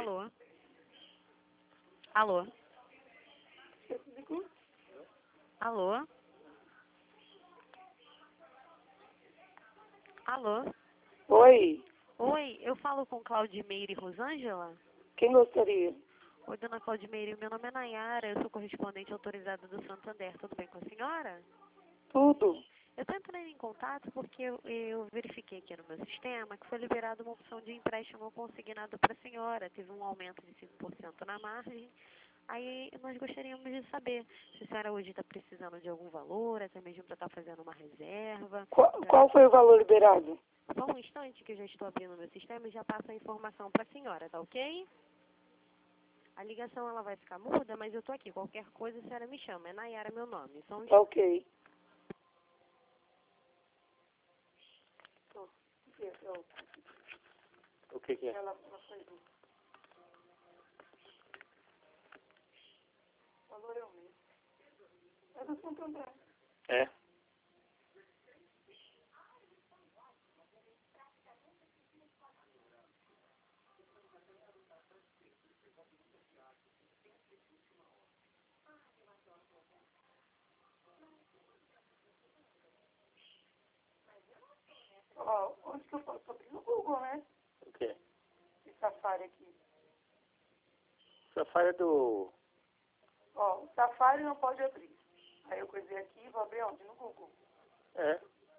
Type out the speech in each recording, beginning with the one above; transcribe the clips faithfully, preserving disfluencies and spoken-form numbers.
Alô? Alô? Alô? Alô? Oi, Oi, eu falo com Claudimeire Rosângela? quem gostaria? Oi, dona Claudimeire, meu nome é Nayara, eu sou correspondente autorizada do Santander, tudo bem com a senhora? Tudo. Eu estou entrando em contato porque eu, eu verifiquei aqui no meu sistema que foi liberada uma opção de empréstimo consignado para a senhora, teve um aumento de cinco por cento na margem. Aí nós gostaríamos de saber se a senhora hoje está precisando de algum valor, até mesmo para estar fazendo uma reserva. Qual, pra... qual foi o valor liberado? Só um instante que eu já estou abrindo o meu sistema e já passo a informação para a senhora, tá ok? A ligação ela vai ficar muda, mas eu estou aqui. Qualquer coisa a senhora me chama. É Nayara meu nome. Só um instante. Ok. O que que é? Ela, ela foi do... O valor é o mesmo. É do Santander. É? Ó, onde que eu posso abrir? No Google, né? O quê? Esse Safari aqui. Safari é do... Ó, o Safari não pode abrir. Aí eu coisei aqui, vou abrir onde? No Google. É?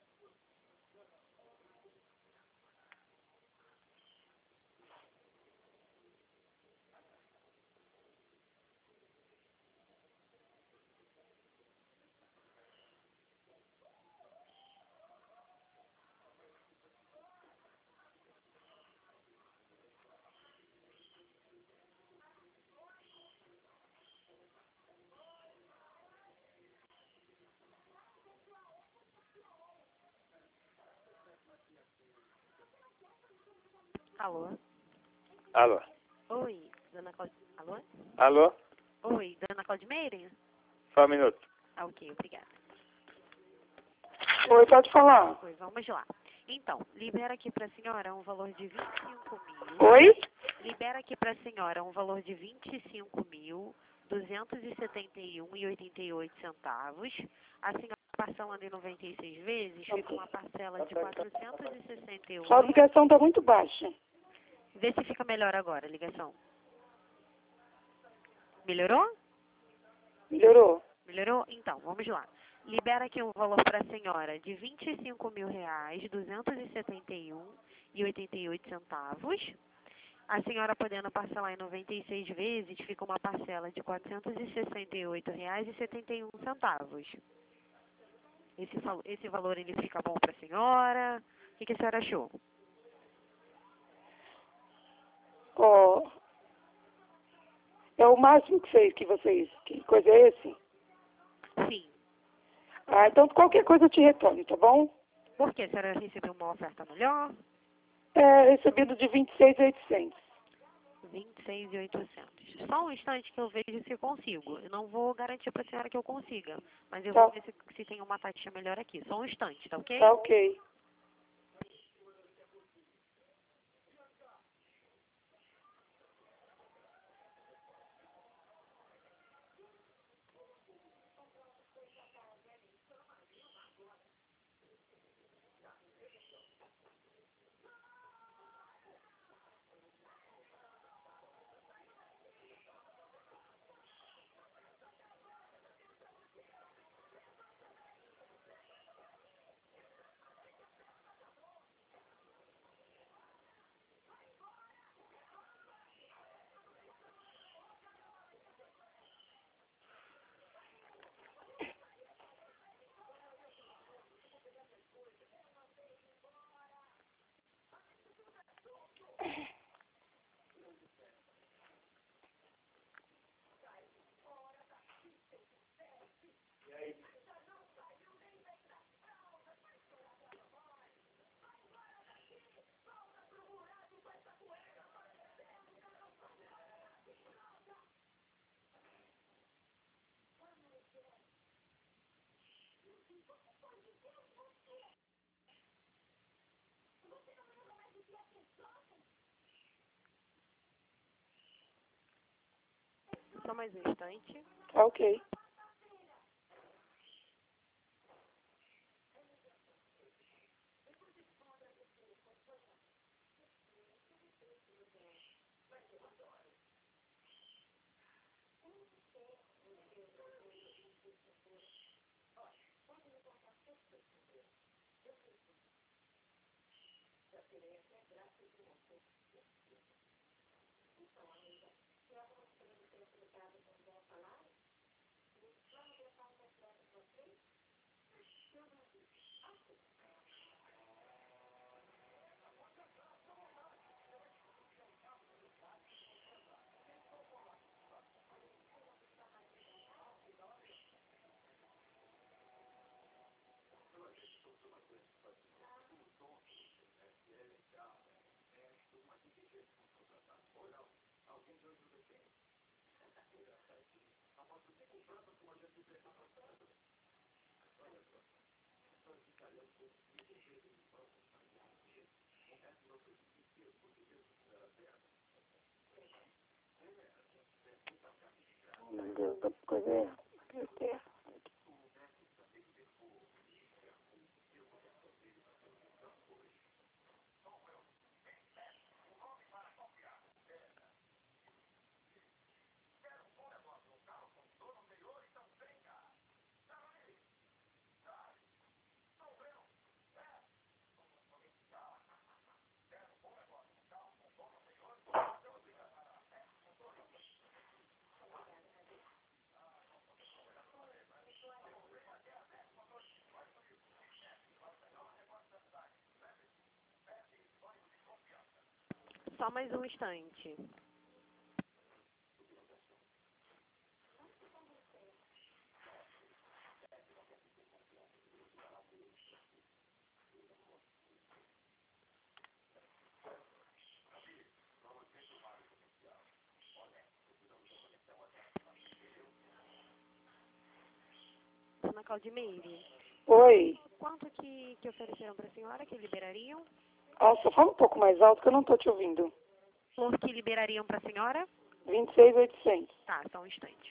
Alô? Alô? Oi, dona Claud... Alô? Alô? Oi, dona Claudimeire? Só um minuto. Ah, ok, obrigada. Oi, pode falar. Oi, vamos lá. Então, libera aqui para a senhora um valor de vinte e cinco mil. Oi? Libera aqui para a senhora um valor de vinte e cinco mil, duzentos e setenta e um e oitenta e oito centavos. A senhora parcelando em noventa e seis vezes, fica uma parcela de quatrocentos e sessenta e Sua oito. ligação está muito baixa. Vê se fica melhor agora a ligação. Melhorou? Melhorou? Melhorou? Então, vamos lá. Libera aqui um valor para a senhora de vinte e cinco mil reais, duzentos e setenta e um e oitenta e oito centavos. A senhora podendo parcelar em noventa e seis vezes, fica uma parcela de quatrocentos e sessenta e oito reais e setenta e um centavos. Esse, esse valor ele fica bom para a senhora? O que, que a senhora achou? Ó, é o máximo que vocês, que vocês, que coisa é esse? Sim. Ah, então qualquer coisa eu te retorno, tá bom? Por quê? A senhora recebeu uma oferta melhor? É, recebido de vinte e seis mil e oitocentos. vinte e seis mil e oitocentos. Só um instante que eu vejo se eu consigo. Eu não vou garantir para a senhora que eu consiga, mas eu Tá, vou ver se, se tem uma taxa melhor aqui. Só um instante, tá ok? tá ok. Só mais um instante. Tá ok. Meu Deus, da coisa é... apertei. Só mais um instante. Dona Claudimeire, Oi. quanto que, que ofereceram para a senhora que liberariam? Nossa, fala um pouco mais alto que eu não tô te ouvindo. Flor que liberariam para a senhora? vinte e seis mil e oitocentos. Tá, só um instante.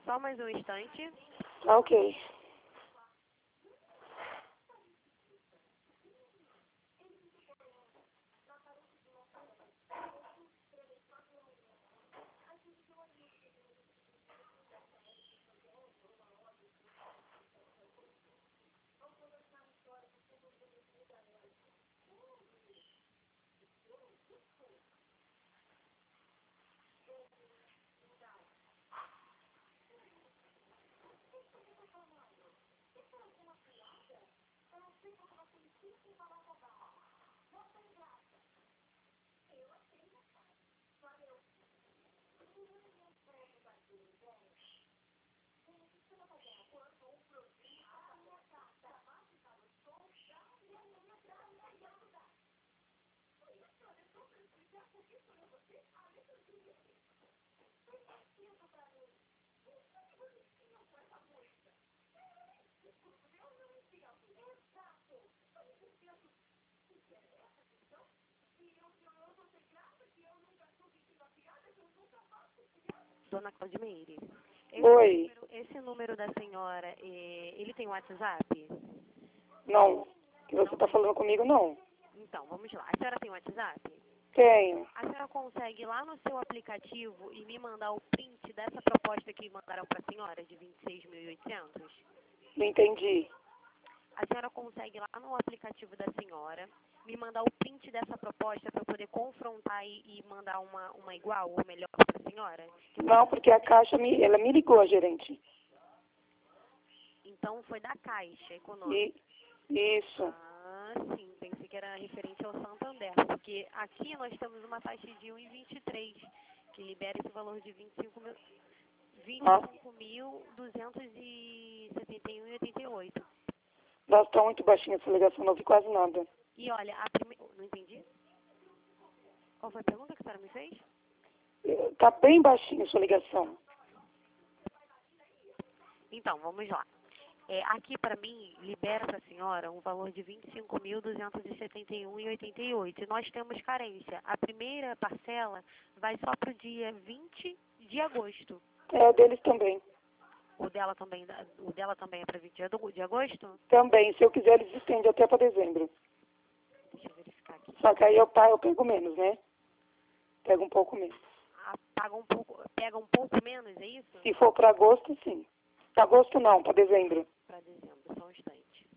Só mais um instante. Tá ok. Dona Claudimeire. Esse Oi. número, esse número da senhora, eh, ele tem WhatsApp? Não. Que você tá falando comigo, não. Então, vamos lá. A senhora tem WhatsApp? Tenho. A senhora consegue ir lá no seu aplicativo e me mandar o print dessa proposta que mandaram para a senhora, de vinte e seis mil e oitocentos? Não entendi. A senhora consegue ir lá no aplicativo da senhora, me mandar o print dessa proposta para eu poder confrontar e, e mandar uma, uma igual ou melhor para a senhora? Não, porque a Caixa, me, ela me ligou, a gerente. Então, foi da Caixa Econômica? E, isso. Ah, sim. Pensei que era referente ao Santander, porque aqui nós temos uma taxa de um vírgula vinte e três, que libera esse valor de vinte e cinco mil, vinte e cinco mil duzentos e setenta e um vírgula oitenta e oito. Nossa, tá muito baixinha essa ligação, não ouvi quase nada. E olha, a primeira... Não entendi? Qual foi a pergunta que a senhora me fez? Eh, Tá bem baixinha a sua ligação. Então, vamos lá. É, aqui para mim, libera para a senhora um valor de vinte e cinco mil duzentos e setenta e um vírgula oitenta e oito. E nós temos carência. A primeira parcela vai só para o dia vinte de agosto. É, deles também. O dela também, o dela também é para vinte de agosto? Também, se eu quiser, eles estendem até para dezembro. Deixa eu verificar aqui. Só que aí eu, pa- eu pego menos, né? Pego um pouco menos. Ah, paga um pouco, pega um pouco menos, é isso? Se for para agosto, sim. Para agosto não, para dezembro. Para dezembro, só um instante.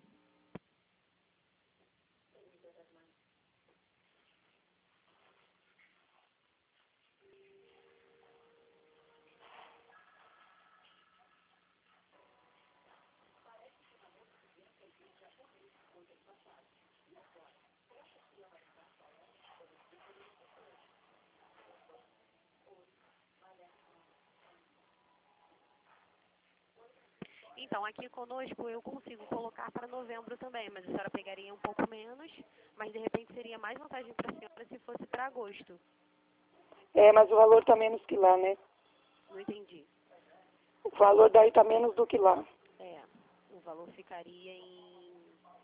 Então, aqui conosco eu consigo colocar para novembro também, mas a senhora pegaria um pouco menos, mas de repente seria mais vantagem para a senhora se fosse para agosto. É, mas o valor tá menos que lá, né? Não entendi. O valor daí tá menos do que lá. É, o valor ficaria em,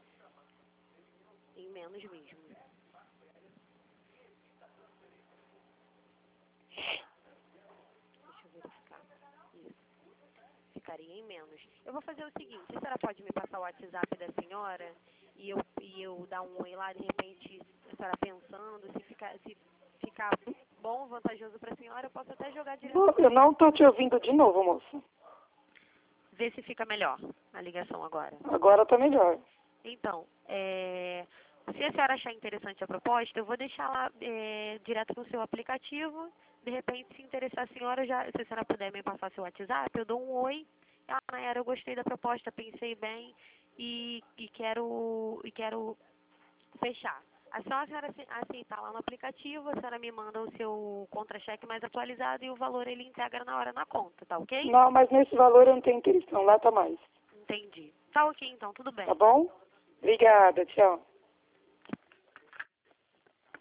em menos mesmo. Deixa eu verificar. Isso. Ficaria em menos. Eu vou fazer o seguinte, a senhora pode me passar o WhatsApp da senhora e eu, e eu dar um oi lá, de repente, a senhora pensando, se ficar, se ficar bom, vantajoso para a senhora, eu posso até jogar direto. Eu não tô te ouvindo de novo, moça. Ver se fica melhor a ligação agora. Agora tá melhor. Então, é, se a senhora achar interessante a proposta, eu vou deixar lá é, direto no seu aplicativo. De repente, se interessar a senhora, já, se a senhora puder me passar seu WhatsApp, eu dou um oi. Ah, Nayara, eu gostei da proposta, pensei bem e, e, quero, e quero fechar. É só a senhora aceitar lá no aplicativo, a senhora me manda o seu contra-cheque mais atualizado e o valor ele integra na hora na conta, tá ok? Não, mas nesse valor eu não tenho interesse não, lá tá mais. Entendi. Tá ok então, tudo bem. Tá bom? Obrigada, tchau.